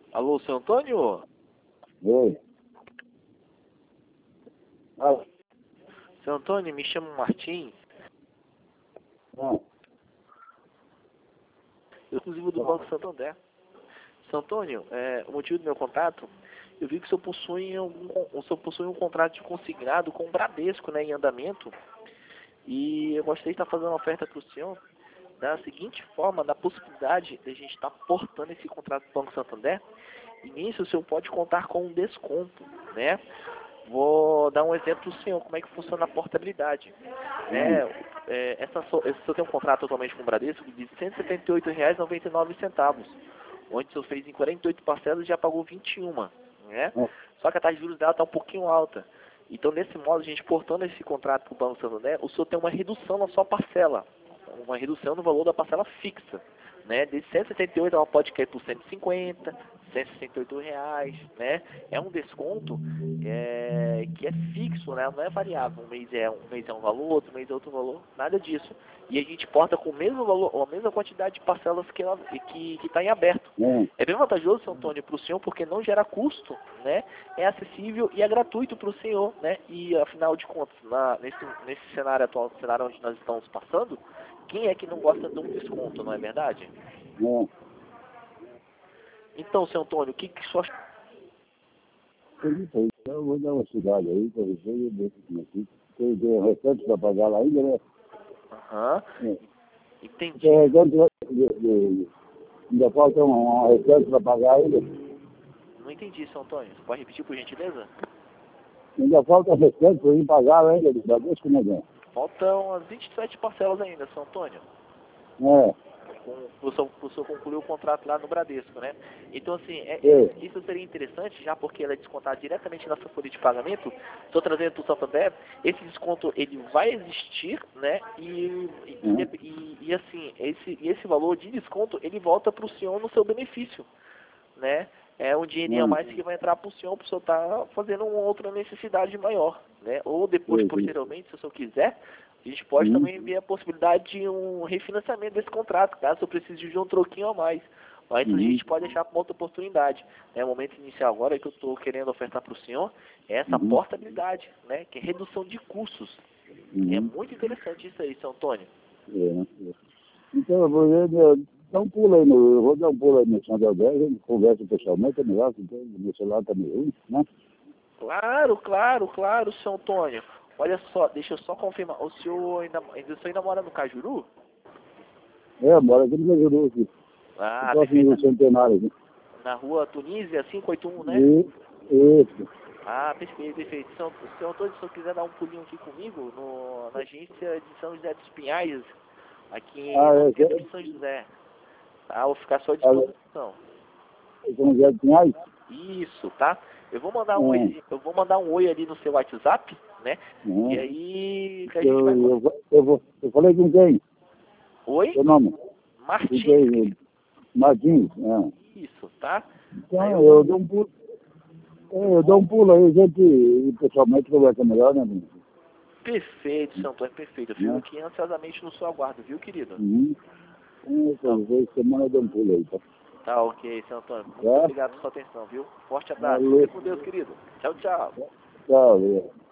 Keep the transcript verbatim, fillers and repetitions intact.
Alô, seu Antônio? Oi. Ah, Seu Antônio, me chamo Martim, não. eu inclusive do Banco Santander. Seu Antônio, é, o motivo do meu contato, eu vi que o senhor possui, algum, o senhor possui um contrato de consignado com o Bradesco, né, em andamento, e eu gostaria de estar fazendo uma oferta para o senhor da seguinte forma, da possibilidade de a gente estar portando esse contrato do Banco Santander, e nisso o senhor pode contar com um desconto, né? Vou dar um exemplo para o senhor, como é que funciona a portabilidade. Hum. Né? É, essa so, esse senhor tem um contrato atualmente com o Bradesco de cento e setenta e oito reais e noventa e nove centavos, onde o senhor fez em quarenta e oito parcelas e já pagou vinte e uma. Né? É. Só que a taxa de juros dela está um pouquinho alta. Então, nesse modo, a gente portando esse contrato para o Banco Santander, o senhor tem uma redução na sua parcela, uma redução no valor da parcela fixa. Né? De cento e setenta e oito ela pode cair por cento e cinquenta, cento e sessenta e oito reais, né? É um desconto é, que é fixo, né? Não é variável. Um mês é um mês é um valor, outro mês é outro valor, nada disso. E a gente porta com o mesmo valor, ou a mesma quantidade de parcelas que ela, que que está em aberto. Hum. É bem vantajoso, seu Antônio, para o senhor, porque não gera custo, né? É acessível e é gratuito para o senhor, né? E afinal de contas, na, nesse nesse cenário atual, cenário onde nós estamos passando, quem é que não gosta de um desconto, não é verdade? É. Então, seu Antônio, o que que o senhor acha? Tudo isso aí. Eu vou dar uma cidade aí para você e ver como é que tem tem restante para pagar lá ainda, né? Aham, É. entendi. Tem restante de, de, ainda falta um, um restante para pagar ainda. Não entendi, seu Antônio. Você pode repetir, por gentileza? Ainda falta restante para ir pagar ainda do Bradesco, né, Zé? Faltam as vinte e sete parcelas ainda, seu Antônio. É. Com, o senhor, o senhor concluiu o contrato lá no Bradesco, né? Então, assim, é, isso, É. isso seria interessante, já porque ela é descontada diretamente na sua folha de pagamento. Estou trazendo para o Santander, esse desconto ele vai existir, né? E, e, Uhum. e, e, assim, esse, e esse valor de desconto ele volta para o senhor no seu benefício, né? É um dinheirinho a Hum. mais que vai entrar para o senhor, para o senhor estar fazendo uma outra necessidade maior, né? Ou depois, Sei, sei. posteriormente, se o senhor quiser, a gente pode Uhum. também ver a possibilidade de um refinanciamento desse contrato, caso eu precise de um troquinho a mais. Mas isso a Uhum. gente pode deixar para uma outra oportunidade. Né? O momento inicial agora que eu estou querendo ofertar para o senhor é essa Uhum. portabilidade, né? Que é redução de custos. É Uhum. muito interessante isso aí, seu Antônio. É. Então, eu vou ver, eu- dá um pulo aí, no, eu vou dar um pulo aí no São Gabriel, a gente conversa pessoalmente, é melhor, então, o meu celular tá meio ruim, né? Claro, claro, claro, seu Antônio. Olha só, deixa eu só confirmar. O senhor ainda, o senhor ainda mora no Cajuru? É, mora aqui no Cajuru, aqui, Ah, próximo perfeito. do Centenário, aqui. Na rua Tunísia, quinhentos e oitenta e um, né? E, isso. Ah, perfeito, perfeito. Seu, seu Antônio, se eu quiser dar um pulinho aqui comigo, no, na agência de São José dos Pinhais, aqui Ah, no é, centro é, de São José. Tá? Vou ficar à sua é, disposição. São José de Pinhais? Isso, tá? Eu vou mandar um É, oi, eu vou mandar um oi ali no seu WhatsApp, né? E é. aí que a gente vai. Eu, eu, vou- eu, vou, eu falei com quem? Oi? Seu nome? Com Martins, quem? querido. Martins? É. Isso, tá? Aí Então, eu eu vou, dou um pulo, é, eu dou vou. um pulo aí, a gente pessoalmente conversa melhor, né? Perfeito, seu Antônio, perfeito. Eu fico Né? aqui ansiosamente no seu aguardo, viu, querido? Uhum. É, Tá, talvez semana eu dou um pulo aí, tá? tá ok, seu Antônio. Muito Tá? obrigado por sua atenção, viu? Forte abraço. Valeu. Fica com Deus, querido. Tchau, tchau. Tchau,